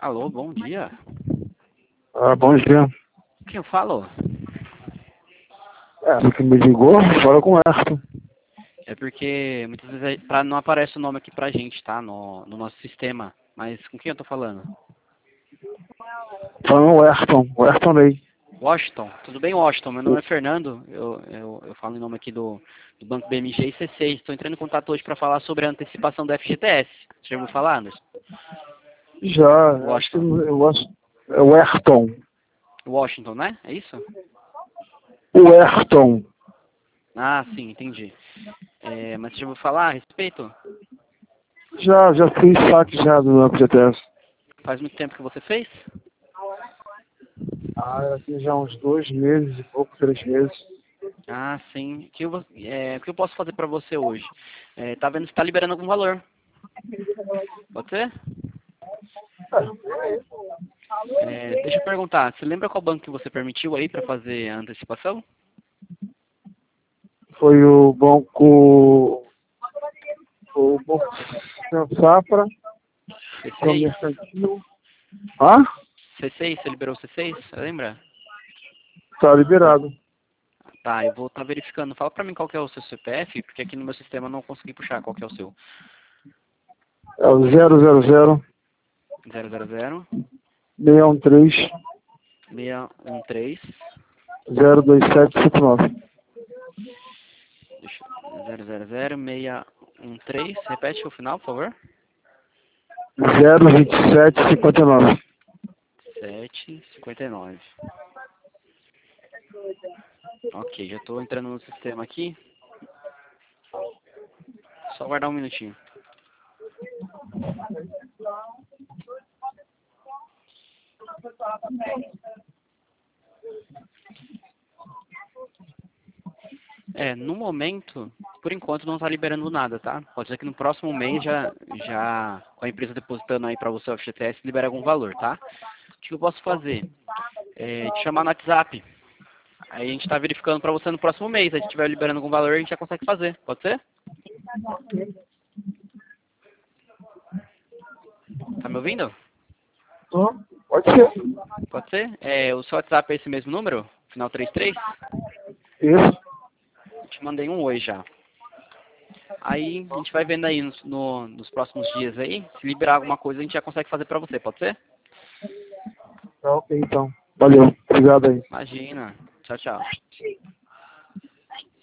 Alô, bom dia. Bom dia. Quem eu falo? Você que me ligou, fala com o Ayrton. É porque muitas vezes não aparece o nome aqui pra gente, tá? No nosso sistema. Mas com quem eu tô falando? Falando o Ayrton Ney. Washington. Tudo bem, Washington? Meu nome é Fernando. Eu falo em nome aqui do Banco BMG e C6. Estou entrando em contato hoje para falar sobre a antecipação do FGTS. Você já ouviu falar, Anderson? Já, acho que Washington. eu acho, é o Ayrton. Washington, né? É isso? O Ayrton. Ah, sim, entendi. Mas você já ouviu falar a respeito? Já fiz saque já do FGTS. Faz muito tempo que você fez? Aqui já uns 2 meses e pouco, 3 meses. Ah, sim. O que eu posso fazer para você hoje? Tá vendo se está liberando algum valor. Pode ser? Deixa eu perguntar. Você lembra qual banco que você permitiu aí para fazer a antecipação? Foi o Banco Safra, que é o C6? mercantil. C6, você liberou o C6? Lembra? Tá liberado. Tá, eu vou estar verificando. Fala pra mim qual que é o seu CPF, porque aqui no meu sistema eu não consegui puxar qual que é o seu. É o 000 000 613 613 02779. 000 613. Repete o final, por favor. 02759. 759. Ok, já estou entrando no sistema aqui. Só guardar um minutinho. No momento, por enquanto não está liberando nada, tá? Pode ser que no próximo mês já com a empresa depositando aí para você o FGTS, libere algum valor, tá? O que eu posso fazer? Te chamar no WhatsApp. Aí a gente está verificando para você no próximo mês. Se a gente estiver liberando algum valor, a gente já consegue fazer. Pode ser? Tá me ouvindo? Pode ser. Pode ser? O seu WhatsApp é esse mesmo número? Final 33? Isso. Eu te mandei um oi já. Aí a gente vai vendo aí nos próximos dias aí. Se liberar alguma coisa, a gente já consegue fazer para você. Pode ser? Tá ok, então. Valeu. Obrigado aí. Imagina. Tchau, tchau.